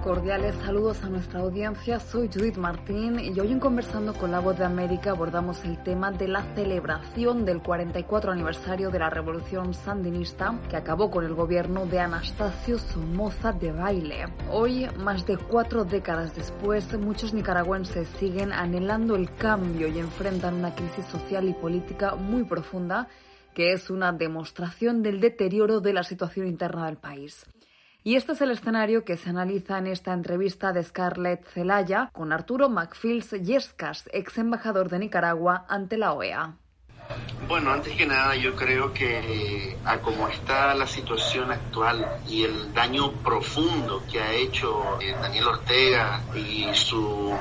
cordiales saludos a nuestra audiencia. Soy Judith Martín y hoy en Conversando con La Voz de América abordamos el tema de la celebración del 44 aniversario de la Revolución Sandinista que acabó con el gobierno de Anastasio Somoza Debayle. Hoy, más de 4 décadas después, muchos nicaragüenses siguen anhelando el cambio y enfrentan una crisis social y política muy profunda que es una demostración del deterioro de la situación interna del país. Y este es el escenario que se analiza en esta entrevista de Scarlett Zelaya con Arturo McFields Yescas, ex embajador de Nicaragua ante la OEA. Bueno, antes que nada yo creo que a como está la situación actual y el daño profundo que ha hecho Daniel Ortega y su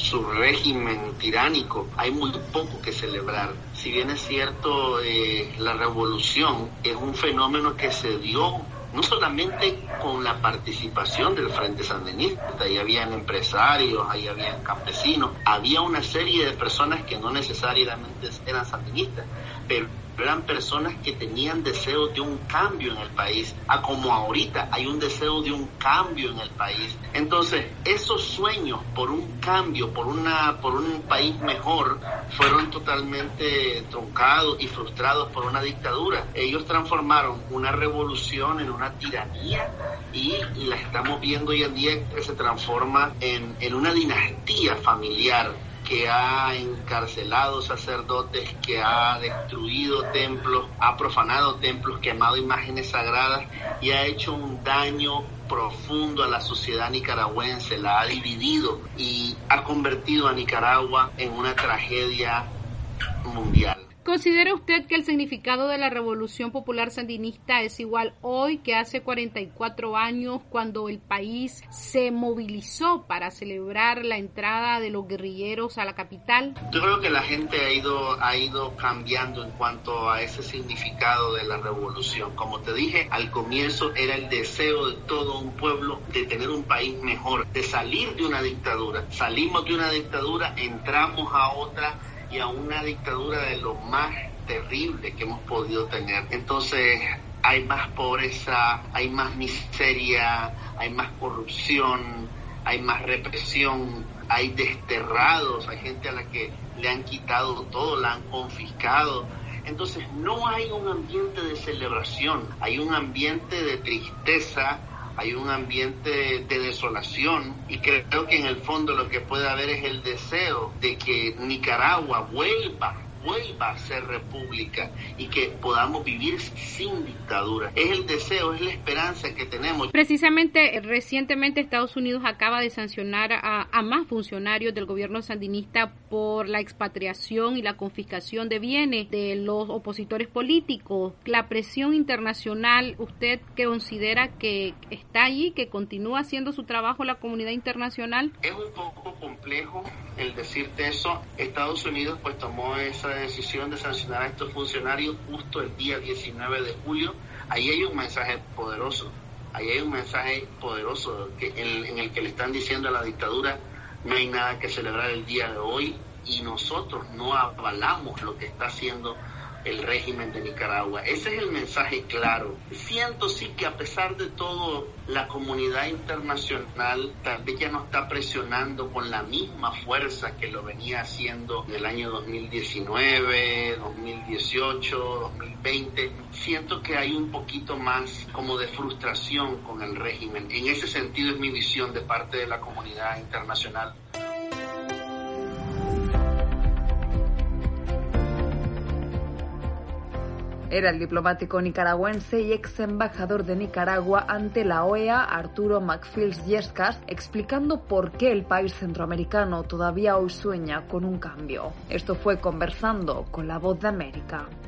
régimen tiránico, hay muy poco que celebrar. Si bien es cierto, la revolución es un fenómeno que se dio no solamente con la participación del Frente Sandinista, ahí habían empresarios, ahí habían campesinos, había una serie de personas que no necesariamente eran sandinistas, pero eran personas que tenían deseo de un cambio en el país, a como ahorita hay un deseo de un cambio en el país. Entonces, esos sueños por un cambio, por un país mejor, fueron totalmente truncados y frustrados por una dictadura. Ellos transformaron una revolución en una tiranía y la estamos viendo hoy en día que se transforma en una dinastía familiar que ha encarcelado sacerdotes, que ha destruido templos, ha profanado templos, quemado imágenes sagradas y ha hecho un daño profundo a la sociedad nicaragüense, la ha dividido y ha convertido a Nicaragua en una tragedia mundial. ¿Considera usted que el significado de la Revolución Popular Sandinista es igual hoy que hace 44 años cuando el país se movilizó para celebrar la entrada de los guerrilleros a la capital? Yo creo que la gente ha ido cambiando en cuanto a ese significado de la revolución. Como te dije, al comienzo era el deseo de todo un pueblo de tener un país mejor, de salir de una dictadura. Salimos de una dictadura, entramos a otra y a una dictadura de lo más terrible que hemos podido tener. Entonces hay más pobreza, hay más miseria, hay más corrupción, hay más represión, hay desterrados, hay gente a la que le han quitado todo, la han confiscado. Entonces no hay un ambiente de celebración, hay un ambiente de tristeza, hay un ambiente de desolación y creo que en el fondo lo que puede haber es el deseo de que Nicaragua vuelva a ser república y que podamos vivir sin dictadura. Es el deseo, es la esperanza que tenemos. Precisamente, recientemente Estados Unidos acaba de sancionar a más funcionarios del gobierno sandinista por la expatriación y la confiscación de bienes de los opositores políticos. La presión internacional, ¿usted considera que está allí, que continúa haciendo su trabajo la comunidad internacional? Es un poco complejo el decirte eso. Estados Unidos pues tomó esa decisión de sancionar a estos funcionarios justo el día 19 de julio. Ahí hay un mensaje poderoso. Ahí hay un mensaje poderoso en el que le están diciendo a la dictadura: no hay nada que celebrar el día de hoy y nosotros no avalamos lo que está haciendo el régimen de Nicaragua. Ese es el mensaje claro. Siento sí que a pesar de todo la comunidad internacional tal vez ya no está presionando con la misma fuerza que lo venía haciendo en el año 2019, 2018, 2020. Siento que hay un poquito más como de frustración con el régimen. En ese sentido es mi visión de parte de la comunidad internacional. Era el diplomático nicaragüense y ex embajador de Nicaragua ante la OEA, Arturo McFields Yescas, explicando por qué el país centroamericano todavía hoy sueña con un cambio. Esto fue Conversando con La Voz de América.